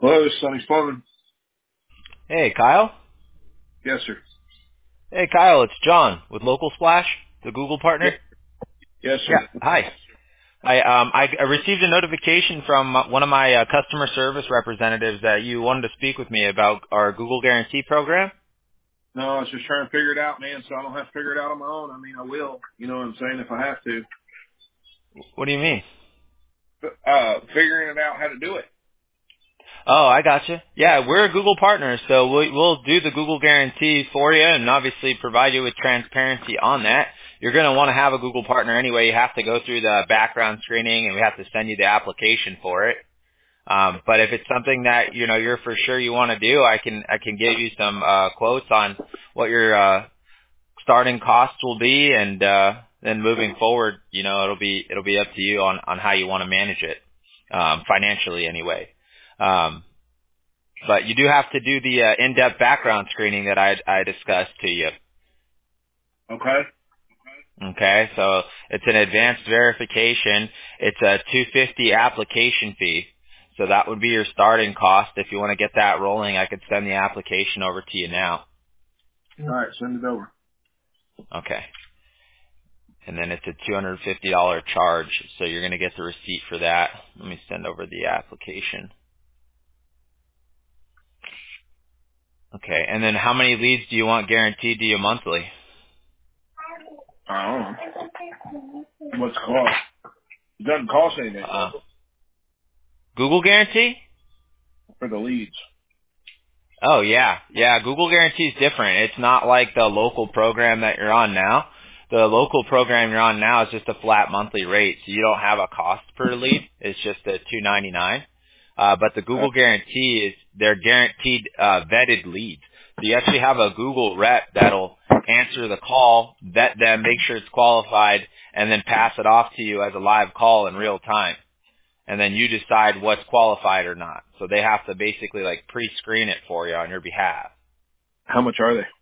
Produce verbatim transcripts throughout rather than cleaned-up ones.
Hello, Sonny's Plumbing. Hey, Kyle. Yes, sir. Hey, Kyle. It's John with Local Splash, the Google Yeah. partner. Yes, Yeah. sir. Hi. I um I I received a notification from uh, one of my uh, customer service representatives that you wanted to speak with me about our Google Guarantee program. No, I was just trying to figure it out, man, so I don't have to figure it out on my own. I mean, I will. You know what I'm saying, if I have to. What do you mean? But, uh, figuring it out how to do it. Oh, I gotcha. Yeah, we're a Google partner, so we'll, we'll do the Google Guarantee for you and obviously provide you with transparency on that. You're going to want to have a Google partner anyway. You have to go through the background screening, and we have to send you the application for it. Um, but if it's something that you know you're for sure you want to do, I can I can give you some uh, quotes on what your uh, starting costs will be, and uh, then moving forward, you know it'll be it'll be up to you on on how you want to manage it um, financially anyway. Um, but you do have to do the uh, in-depth background screening that I I discussed to you. Okay. Okay, so it's an advanced verification. It's a two hundred fifty dollars application fee. So that would be your starting cost. If you want to get that rolling, I could send the application over to you now. All right, send it over. Okay. And then it's a two hundred fifty dollars charge, so you're going to get the receipt for that. Let me send over the application. Okay, and then how many leads do you want guaranteed to you monthly? I don't know. What's it cost? It doesn't cost anything, Uh, does it? Google Guarantee? For the leads. Oh yeah, yeah. Google Guarantee is different. It's not like the local program that you're on now. The local program you're on now is just a flat monthly rate, so you don't have a cost per lead. It's just a two ninety-nine. Uh, but the Uh, Google Guarantee is they're guaranteed uh, vetted leads. So you actually have a Google rep that'll answer the call, vet them, make sure it's qualified, and then pass it off to you as a live call in real time. And then you decide what's qualified or not. So they have to basically like pre-screen it for you on your behalf. how much are they?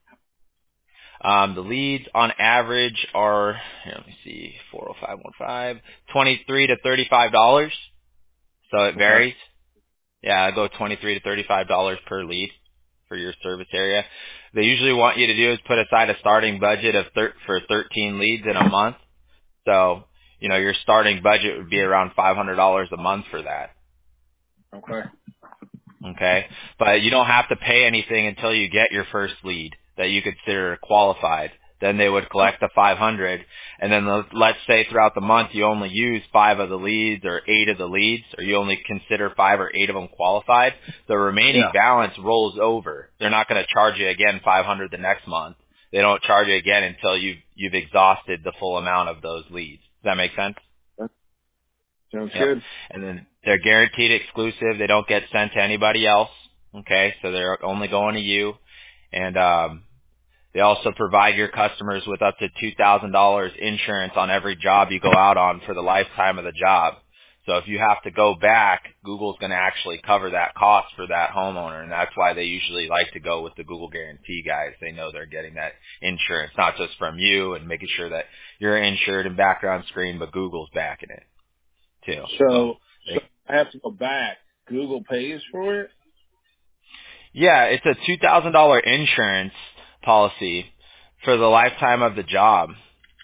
Um, the leads on average are, here, let me see, four oh five one five, twenty-three to thirty-five dollars. So it Okay. varies. Yeah, I go twenty-three to thirty-five dollars per lead for your service area. They usually want you to do is put aside a starting budget of thir- for thirteen leads in a month. So, you know, your starting budget would be around five hundred dollars a month for that. Okay. Okay. But you don't have to pay anything until you get your first lead that you consider qualified. Then they would collect the five hundred. And then the, let's say throughout the month you only use five of the leads or eight of the leads, or you only consider five or eight of them qualified. The remaining Yeah. balance rolls over. They're not going to charge you again five hundred the next month. They don't charge you again until you've, you've exhausted the full amount of those leads. Does that make sense? That sounds Yep. good. And then they're guaranteed exclusive. They don't get sent to anybody else. Okay, so they're only going to you. And um, they also provide your customers with up to two thousand dollars insurance on every job you go out on for the lifetime of the job. So if you have to go back, Google's going to actually cover that cost for that homeowner, and that's why they usually like to go with the Google Guarantee guys. They know they're getting that insurance, not just from you and making sure that you're insured and background screened, but Google's backing it too. So So, so they, I have to go back. Google pays for it? yeah, it's a two thousand dollars insurance policy for the lifetime of the job.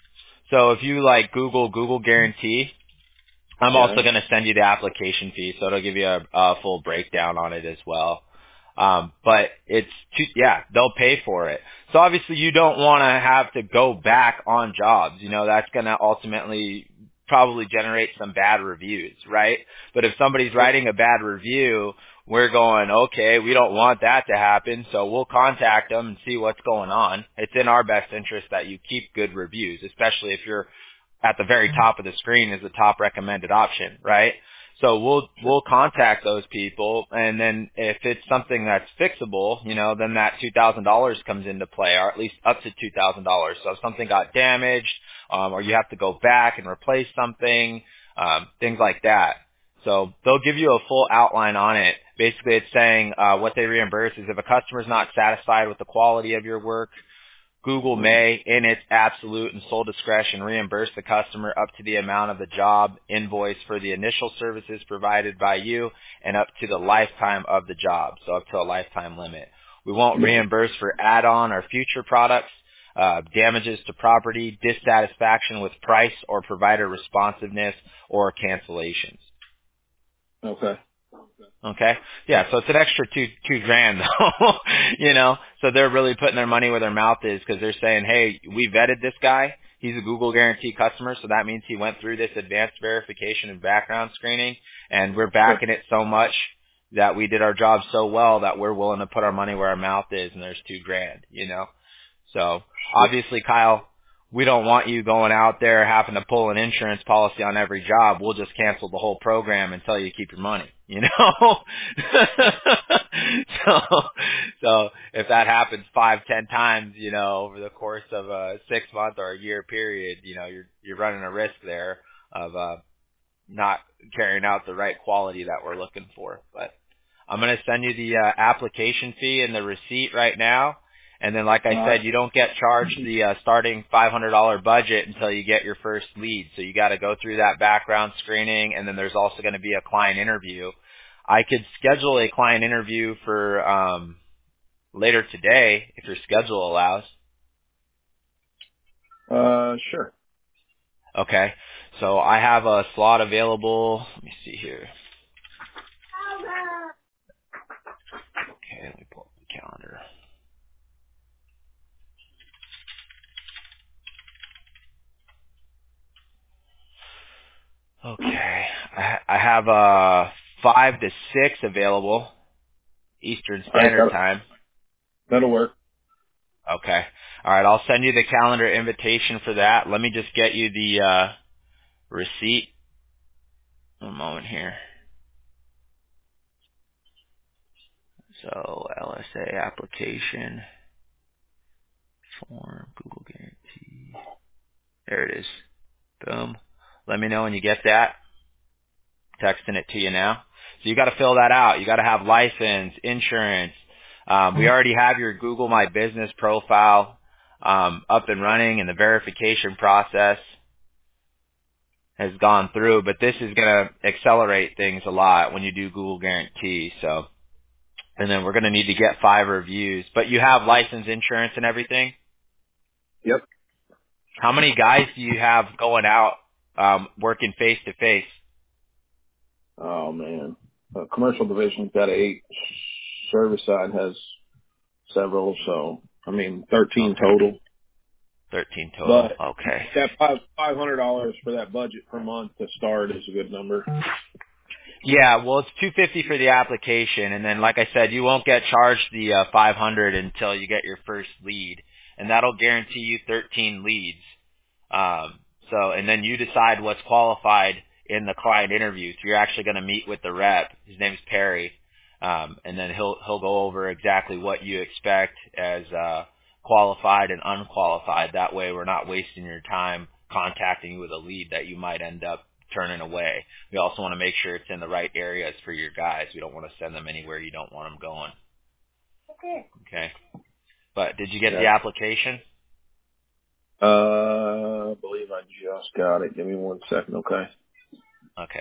So if you like Google Google Guarantee, I'm also Yeah. going to send you the application fee, so it'll give you a, a full breakdown on it as well. Um, but it's two, yeah, they'll pay for it. So obviously you don't want to have to go back on jobs. You know, that's going to ultimately probably generate some bad reviews, right? But if somebody's writing a bad review, we're going, okay, we don't want that to happen, so we'll contact them and see what's going on. It's in our best interest that you keep good reviews, especially if you're at the very top of the screen as the top recommended option, right? So we'll we'll contact those people, and then if it's something that's fixable, you know, then that two thousand dollars comes into play, or at least up to two thousand dollars. So if something got damaged, um, or you have to go back and replace something, um, things like that. So they'll give you a full outline on it. Basically, it's saying uh, what they reimburse is if a customer's not satisfied with the quality of your work, Google may, in its absolute and sole discretion, reimburse the customer up to the amount of the job invoice for the initial services provided by you and up to the lifetime of the job, so up to a lifetime limit. We won't reimburse for add-on or future products, uh, damages to property, dissatisfaction with price or provider responsiveness, or cancellations. Okay. Okay. Yeah. So it's an extra two, two grand though, you know, so they're really putting their money where their mouth is because they're saying, hey, we vetted this guy. He's a Google Guarantee customer. So that means he went through this advanced verification and background screening, and we're backing it so much that we did our job so well that we're willing to put our money where our mouth is, and there's two grand, you know? So obviously, Kyle, we don't want you going out there having to pull an insurance policy on every job. We'll just cancel the whole program and tell you to keep your money, you know? so, so if that happens five, ten times, you know, over the course of a six month or a year period, you know, you're, you're running a risk there of, uh, not carrying out the right quality that we're looking for. But I'm going to send you the uh, application fee and the receipt right now. And then, like I All said, right. you don't get charged the uh, starting five hundred dollars budget until you get your first lead. So you got to go through that background screening, and then there's also going to be a client interview. I could schedule a client interview for um, later today if your schedule allows. Uh, sure. Okay. So I have a slot available. Let me see here. Okay, let me pull up the calendar. Okay. I, I have uh five to six available Eastern All right. Standard That'll, Time. that'll work. Okay. All right. I'll send you the calendar invitation for that. Let me just get you the uh, receipt. One moment here. So L S A application form, Google Guarantee. There it is. Boom. Let me know when you get that. Texting it to you now. So you got to fill that out. You got to have license, insurance. Um, we already have your Google My Business profile um, up and running, and the verification process has gone through. But this is going to accelerate things a lot when you do Google Guarantee. So, and then we're going to need to get five reviews. But you have license, insurance, and everything. Yep. How many guys do you have going out um, working face to face? Oh man. Uh, commercial division's got eight. Service side has several. So I mean, thirteen Okay, total. thirteen total. But Okay. that five five hundred dollars for that budget per month to start is a good number. Yeah, well, it's two fifty for the application, and then, like I said, you won't get charged the uh, five hundred until you get your first lead, and that'll guarantee you thirteen leads. Um, so, and then you decide what's qualified in the client interview. So you're actually going to meet with the rep. His name's Perry, um, and then he'll he'll go over exactly what you expect as uh, qualified and unqualified. That way, we're not wasting your time contacting you with a lead that you might end up turning away. We also want to make sure it's in the right areas for your guys. We don't want to send them anywhere you don't want them going. Okay. But did you get Yeah. the application? Uh, I believe I just got it. Give me one second, okay? Okay.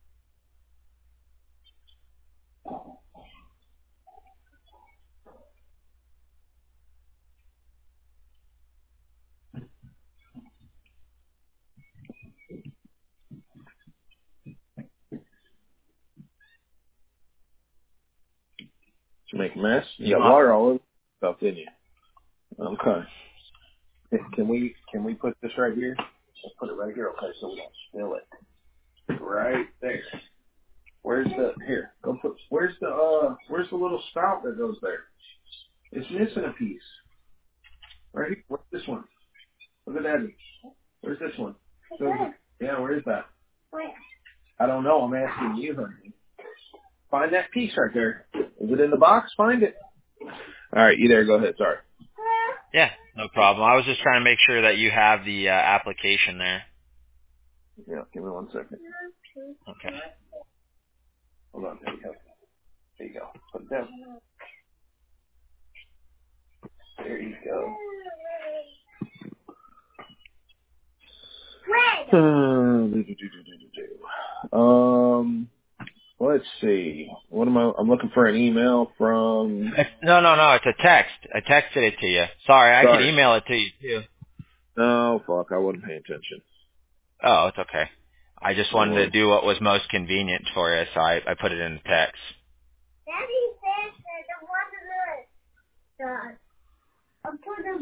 To make a mess. You You got want? water all over stuff, didn't you? Okay. Can we can we put this right here? Let's put it right here, okay, so we don't spill it. Right there. Where's the here? Go put. Where's the uh? Where's the little spout that goes there? It's missing a piece. Right here. Where's this one? Look at that. Where's this one? So, yeah, where is that? I don't know. I'm asking you, honey. Find that piece right there. Is it in the box? Find it. All right, you there? Go ahead. Sorry. Yeah, no problem. I was just trying to make sure that you have the uh, application there. Yeah, give me one second. Okay. Hold on. There you go. There you go. Put it down. There you go. Um, let's see. What am I? I'm looking for an email from. It's, no, no, no. It's a text. I texted it to you. Sorry, I could Sorry. email it to you too. No, fuck. I wasn't paying attention. Oh, it's okay. I just No wanted to worries. do what was most convenient for you, so I, I put it in the text. Daddy says that the water I put the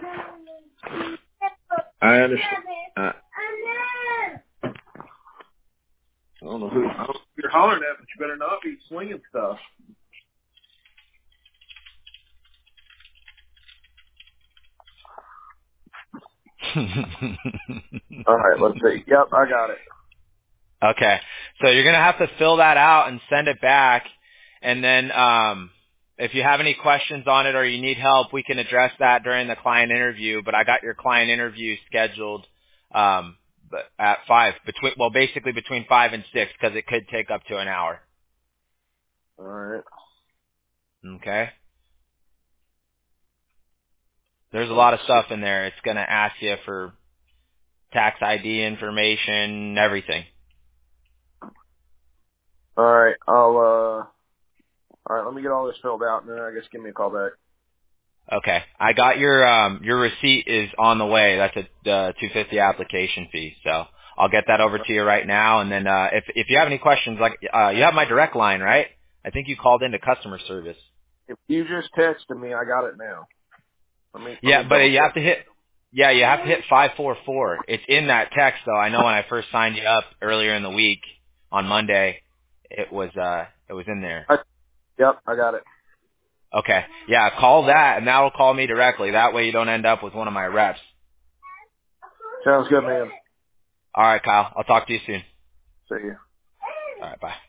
I understand. Uh, I don't know who, I don't know who you're hollering at, but you better not be swinging stuff. All right, let's see. Yep, I got it. Okay. So you're going to have to fill that out and send it back. And then um, if you have any questions on it or you need help, we can address that during the client interview. But I got your client interview scheduled um, but at five, between well, basically between five and six because it could take up to an hour. All right. Okay. There's a Let's lot of see. stuff in there. It's going to ask you for tax I D information, everything. All right, I'll, uh, all right, let me get all this filled out, and then I guess give me a call back. Okay. I got your um your receipt is on the way. That's a uh, two fifty application fee. So I'll get that over to you right now. And then uh, if if you have any questions, like uh, you have my direct line, right? I think you called into customer service. If you just texted me, I got it now. Let me, let Yeah, me but double you have check. to hit. Yeah, you have to hit five four four. It's in that text, though. I know when I first signed you up earlier in the week on Monday, it was uh it was in there. I, yep, I got it. Okay. Yeah, call that, and that'll call me directly. That way you don't end up with one of my reps. Sounds good, man. All right, Kyle. I'll talk to you soon. See you. All right, bye.